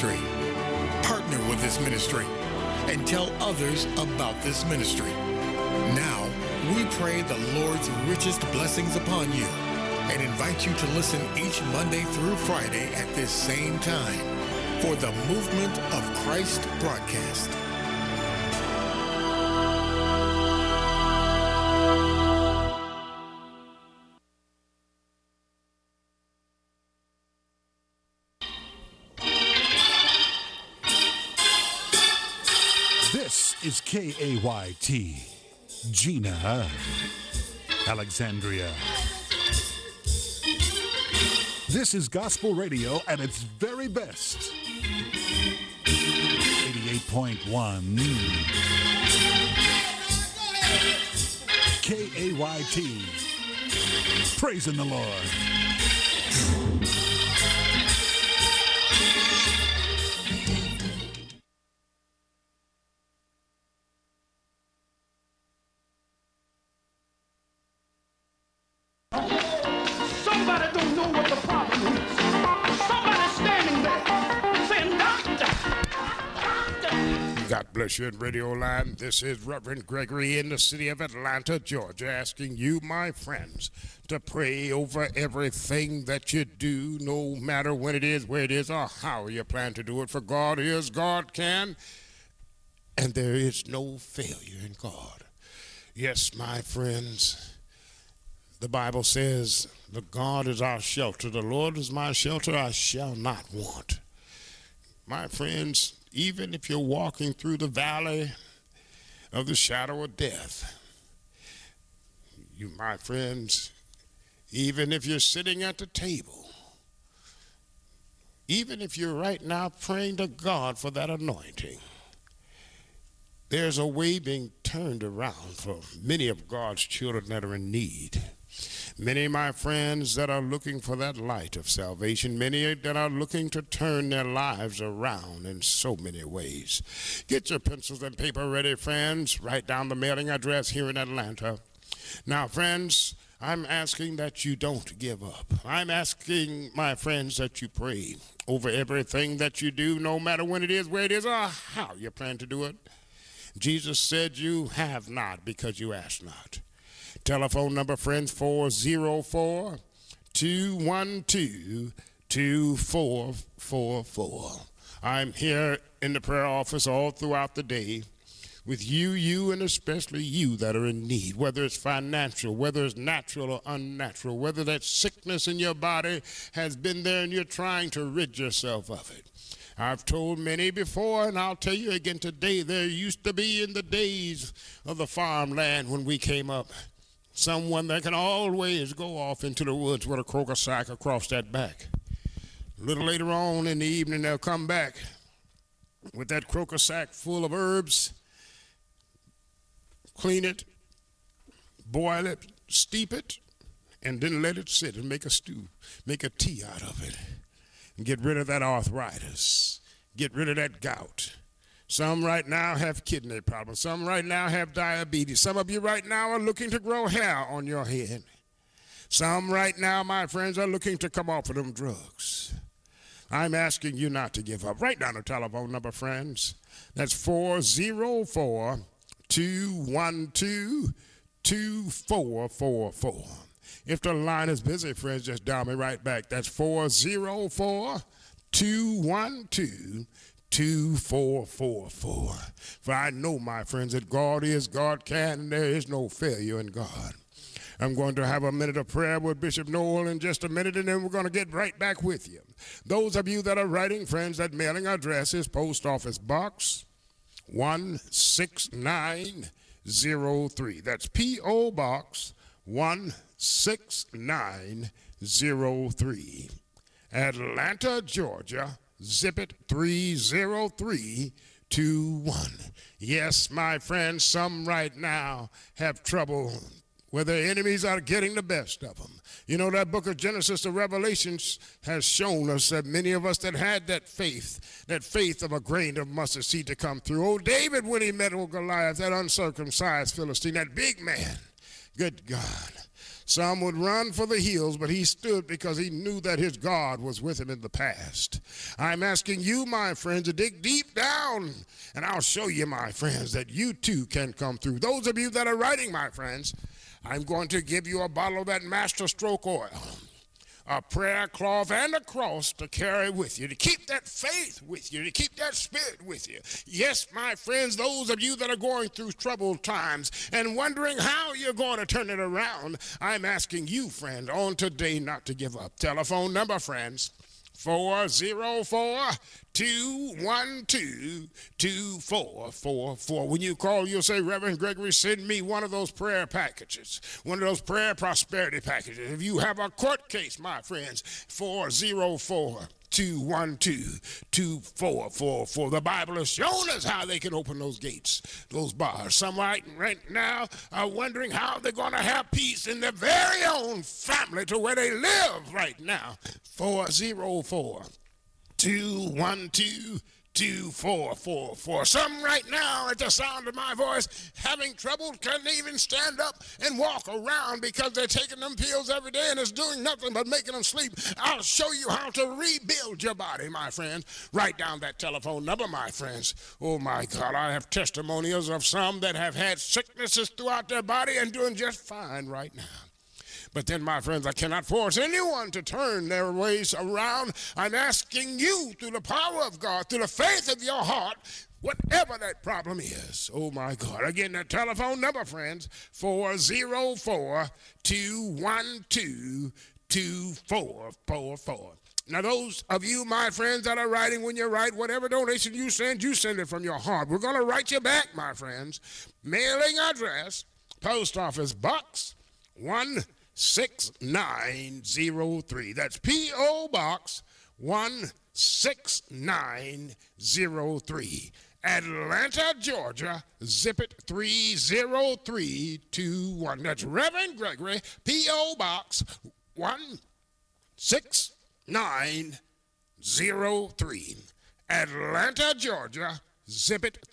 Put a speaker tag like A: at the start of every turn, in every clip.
A: ministry. Partner with this ministry and tell others about this ministry. Now, we pray the Lord's richest blessings upon you and invite you to listen each Monday through Friday at this same time for the Movement of Christ broadcast.
B: This is KAYT, Gina, Alexandria. This is gospel radio at its very best. 88.1 KAYT. Praising the Lord.
C: Somebody don't know what the problem is. Somebody standing there saying, Doctor.
D: God bless you in Radio Land. This is Reverend Gregory in the city of Atlanta, Georgia, asking you, my friends, to pray over everything that you do, no matter when it is, where it is, or how you plan to do it. For God is, God can, and there is no failure in God. Yes, my friends. The Bible says, the God is our shelter. The Lord is my shelter, I shall not want. My friends, even if you're walking through the valley of the shadow of death, you, my friends, even if you're sitting at the table, even if you're right now praying to God for that anointing, there's a way being turned around for many of God's children that are in need. Many, my friends, that are looking for that light of salvation. Many that are looking to turn their lives around in so many ways. Get your pencils and paper ready, friends. Write down the mailing address here in Atlanta. Now, friends, I'm asking that you don't give up. I'm asking, my friends, that you pray over everything that you do, no matter when it is, where it is, or how you plan to do it. Jesus said you have not because you ask not. Telephone number, friends, 404-212-2444. I'm here in the prayer office all throughout the day with you, and especially you that are in need, whether it's financial, whether it's natural or unnatural, whether that sickness in your body has been there and you're trying to rid yourself of it. I've told many before, and I'll tell you again today, there used to be in the days of the farmland when we came up, someone that can always go off into the woods with a croaker sack across that back. A little later on in the evening, they'll come back with that croaker sack full of herbs, clean it, boil it, steep it, and then let it sit and make a stew, make a tea out of it, and get rid of that arthritis, get rid of that gout. Some right now have kidney problems. Some right now have diabetes. Some of you right now are looking to grow hair on your head. Some right now, my friends, are looking to come off of them drugs. I'm asking you not to give up. Write down the telephone number, friends. That's 404-212-2444. If the line is busy, friends, just dial me right back. That's 404-212-2444. For I know, my friends, that God is, God can, and there is no failure in God. I'm going to have a minute of prayer with Bishop Noel in just a minute, and then we're going to get right back with you. Those of you that are writing, friends, that mailing address is Post Office Box 16903. That's P.O. Box 16903. Atlanta, Georgia, zip it 30321. Yes, my friends, some right now have trouble where their enemies are getting the best of them. You know, that book of Genesis to Revelations has shown us that many of us that had that faith of a grain of mustard seed to come through. Oh, David, when he met old Goliath, that uncircumcised Philistine, that big man, good God. Some would run for the hills, but he stood because he knew that his God was with him in the past. I'm asking you, my friends, to dig deep down, and I'll show you, my friends, that you too can come through. Those of you that are writing, my friends, I'm going to give you a bottle of that Master Stroke oil, a prayer cloth, and a cross to carry with you, to keep that faith with you, to keep that spirit with you. Yes, my friends, those of you that are going through troubled times and wondering how you're going to turn it around, I'm asking you, friend, on today not to give up. Telephone number, friends, 404-212-2444. When you call, you'll say, Reverend Gregory, send me one of those prayer packages, one of those prayer prosperity packages. If you have a court case, my friends, 404-212-2444. The Bible has shown us how they can open those gates, those bars. Some right now are wondering how they're going to have peace in their very own family to where they live right now. 404-212-2444. Some right now, at the sound of my voice, having trouble, can't even stand up and walk around because they're taking them pills every day and it's doing nothing but making them sleep. I'll show you how to rebuild your body, my friends. Write down that telephone number, my friends. Oh, my God, I have testimonials of some that have had sicknesses throughout their body and doing just fine right now. But then, my friends, I cannot force anyone to turn their ways around. I'm asking you, through the power of God, through the faith of your heart, whatever that problem is. Oh, my God. Again, that telephone number, friends, 404-212-2444. Now, those of you, my friends, that are writing, when you write, whatever donation you send it from your heart. We're going to write you back, my friends. Mailing address, Post Office Box 16903. That's P.O. Box 16903. Atlanta, Georgia, zip it 30321. That's Reverend Gregory, P.O. Box 16903. Atlanta, Georgia, zip it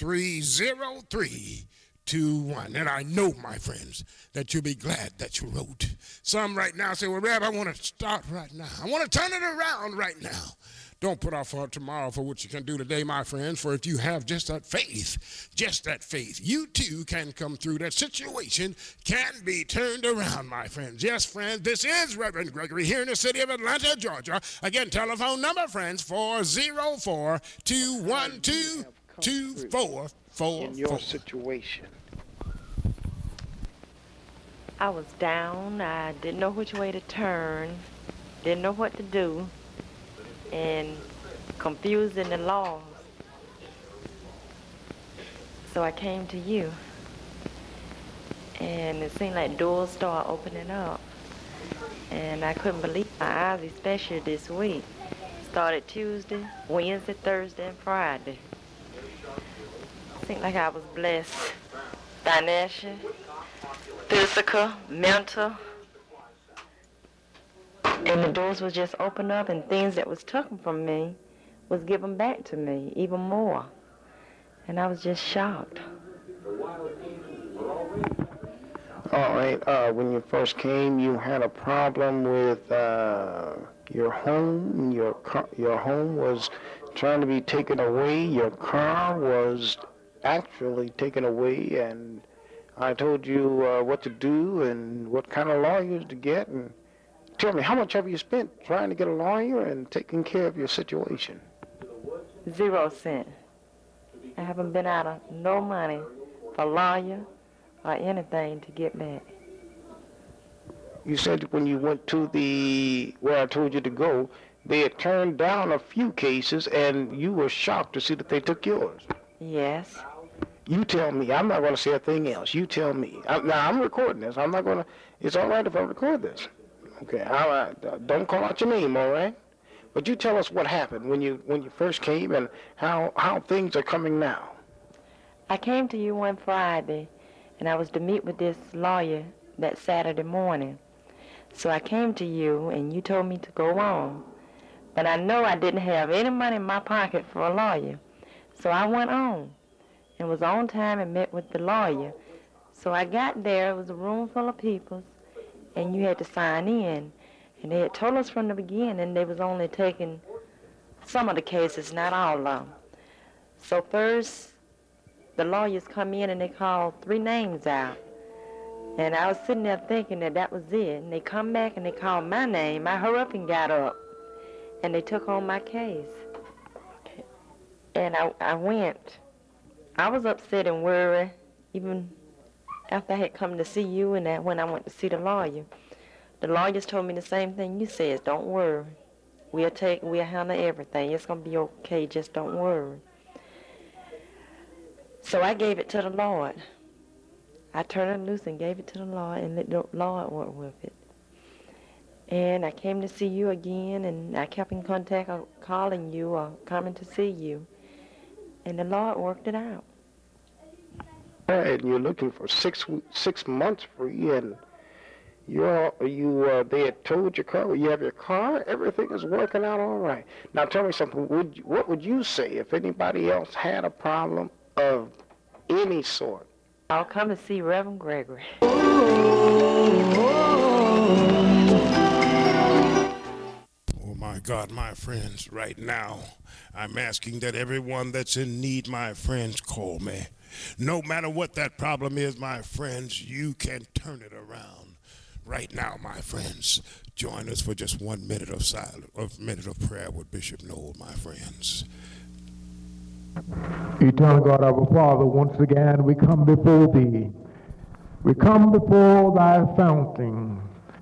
D: 30321. And I know, my friends, that you'll be glad that you wrote. Some right now say, well, Reb, I want to start right now. I want to turn it around right now. Don't put off for tomorrow for what you can do today, my friends, for if you have just that faith, you too can come through. That situation can be turned around, my friends. Yes, friends, this is Reverend Gregory here in the city of Atlanta, Georgia. Again, telephone number, friends, 404-212-2444.
E: In your situation.
F: I was down. I didn't know which way to turn, didn't know what to do, and confused in the laws. So I came to you, and it seemed like doors started opening up, and I couldn't believe my eyes, especially this week. Started Tuesday, Wednesday, Thursday, and Friday. It seemed like I was blessed, financial, physical, mental. And the doors was just open up, and things that was taken from me was given back to me, even more. And I was just shocked.
E: All right, when you first came, you had a problem with your home. Your home was trying to be taken away. Your car was actually taken away, and I told you what to do and what kind of lawyers to get. And tell me, how much have you spent trying to get a lawyer and taking care of your situation?
F: 0 cents. I haven't been out of no money for lawyer or anything to get back.
E: You said when you went to where I told you to go, they had turned down a few cases, and you were shocked to see that they took yours.
F: Yes.
E: You tell me. I'm not going to say a thing else. You tell me. Now, I'm recording this. I'm not going to. It's all right if I record this. Okay. Don't call out your name, all right? But you tell us what happened when you first came and how things are coming now.
F: I came to you one Friday, and I was to meet with this lawyer that Saturday morning. So I came to you, and you told me to go on. But I know I didn't have any money in my pocket for a lawyer. So I went on and was on time and met with the lawyer. So I got there. It was a room full of people, and you had to sign in. And they had told us from the beginning they was only taking some of the cases, not all of them. So first, the lawyers come in and they call 3 names out. And I was sitting there thinking that was it. And they come back and they called my name. I hurried up and got up. And they took on my case. And I went. I was upset and worried, even after I had come to see you and that when I went to see the lawyer. The lawyers told me the same thing you said. Don't worry. We'll handle everything. It's going to be okay. Just don't worry. So I gave it to the Lord. I turned it loose and gave it to the Lord and let the Lord work with it. And I came to see you again, and I kept in contact of calling you or coming to see you. And the Lord worked it out.
E: And you're looking for 6 months free, and they had towed your car. You have your car. Everything is working out all right. Now tell me something. What would you say if anybody else had a problem of any sort?
F: I'll come to see Reverend Gregory.
D: Oh my God, my friends, right now, I'm asking that everyone that's in need, my friends, call me. No matter what that problem is, my friends, you can turn it around. Right now, my friends, join us for just 1 minute of silence, a minute of prayer with Bishop Noel, my friends.
G: Eternal God, our Father, once again we come before Thee. We come before Thy fountain.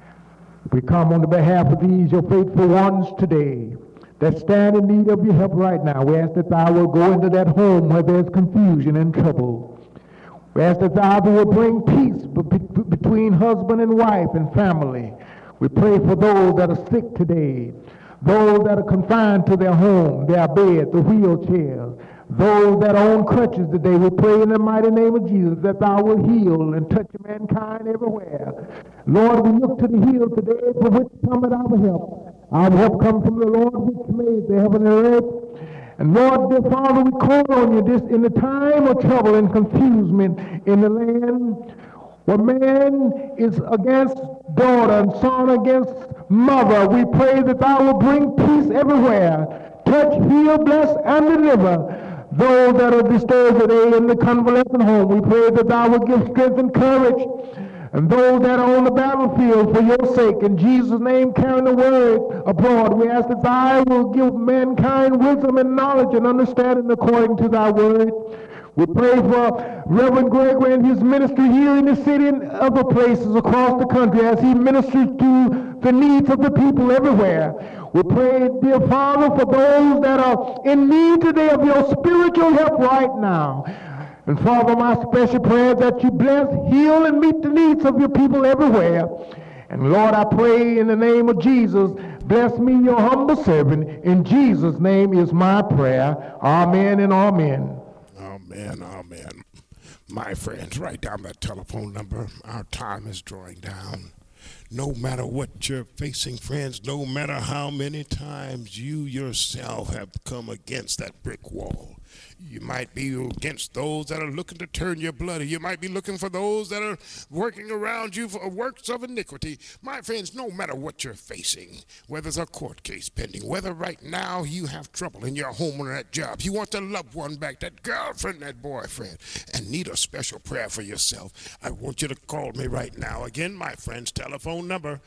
G: We come on the behalf of these, your faithful ones today, that stand in need of your help right now. We ask that Thou will go into that home where there's confusion and trouble. We ask that Thou will bring peace between husband and wife and family. We pray for those that are sick today, those that are confined to their home, their bed, the wheelchairs, those that are on crutches today. We pray in the mighty name of Jesus that Thou will heal and touch mankind everywhere. Lord, we look to the hills today for which cometh our help. Our help comes from the Lord which made the heaven and earth. And Lord, dear Father, we call on you this in the time of trouble and confusion in the land, where man is against daughter and son against mother. We pray that Thou will bring peace everywhere. Touch, heal, bless, and deliver those that are disturbed today in the convalescent home. We pray that Thou will give strength and courage, and those that are on the battlefield for your sake, in Jesus' name, carrying the word abroad. We ask that Thou will give mankind wisdom and knowledge and understanding according to Thy word. We pray for Reverend Gregory and his ministry here in the city and other places across the country as he ministers to the needs of the people everywhere. We pray, dear Father, for those that are in need today of your spiritual help right now. And Father, my special prayer is that you bless, heal, and meet the needs of your people everywhere. And Lord, I pray in the name of Jesus, bless me, your humble servant. In Jesus' name is my prayer. Amen and amen.
D: Amen, amen. My friends, write down that telephone number. Our time is drawing down. No matter what you're facing, friends, no matter how many times you yourself have come against that brick wall, you might be against those that are looking to turn your blood. You might be looking for those that are working around you for works of iniquity. My friends, no matter what you're facing, whether it's a court case pending, whether right now you have trouble in your home or at job, you want the loved one back, that girlfriend, that boyfriend, and need a special prayer for yourself, I want you to call me right now. Again, my friends, telephone number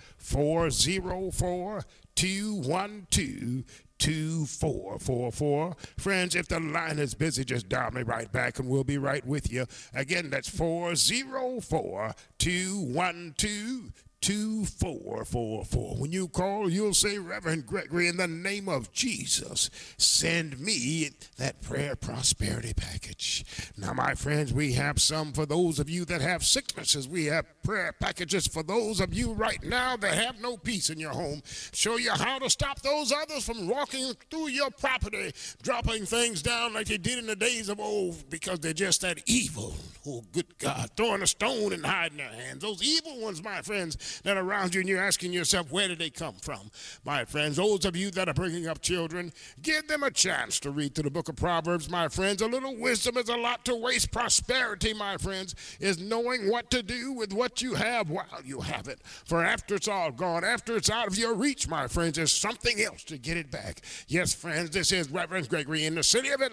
D: 404-212-2444. Friends, if the line is busy, just dial me right back and we'll be right with you. Again, that's 404-212-2444. When you call, you'll say, Reverend Gregory, in the name of Jesus, send me that prayer prosperity package. Now, my friends, we have some for those of you that have sicknesses. We have prayer packages for those of you right now that have no peace in your home. Show you how to stop those others from walking through your property, dropping things down like they did in the days of old, because they're just that evil. Oh, good God, throwing a stone and hiding their hands. Those evil ones, my friends, that are around you, and you're asking yourself, where did they come from? My friends, those of you that are bringing up children, give them a chance to read through the book of Proverbs, my friends. A little wisdom is a lot to waste. Prosperity, my friends, is knowing what to do with what you have while you have it. For after it's all gone, after it's out of your reach, my friends, there's something else to get it back. Yes, friends, this is Reverend Gregory in the city of Atlanta.